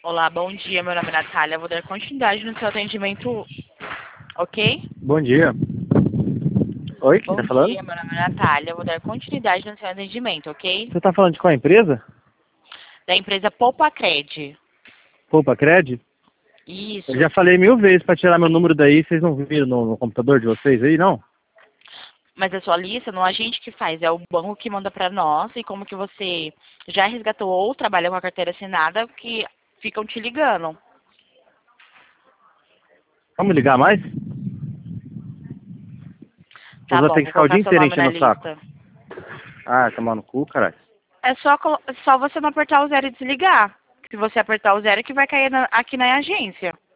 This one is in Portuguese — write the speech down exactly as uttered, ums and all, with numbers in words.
Olá, bom dia. Meu nome é Natália. Vou dar continuidade no seu atendimento, ok? Bom dia. Oi, quem Bom tá falando? dia, meu nome é Natália. Vou dar continuidade no seu atendimento, ok? Você tá falando de qual empresa? Da empresa Poupacred. Poupa Cred? Eu já Isso. falei mil vezes pra tirar meu número daí, vocês não viram no, no computador de vocês aí, não? Mas a sua lista não é a gente que faz, é o banco que manda pra nós. E como que você já resgatou ou trabalha com a carteira assinada, que ficam te ligando. Vamos ligar mais? Vocês Tá vão bom, ter que vou ficar o dia colocar seu inteiro nome na enchendo o saco. lista. Ah, tomar no cu, caralho. É só, colo- só você não apertar o zero e desligar. Se você apertar o zero, que vai cair na- aqui na agência.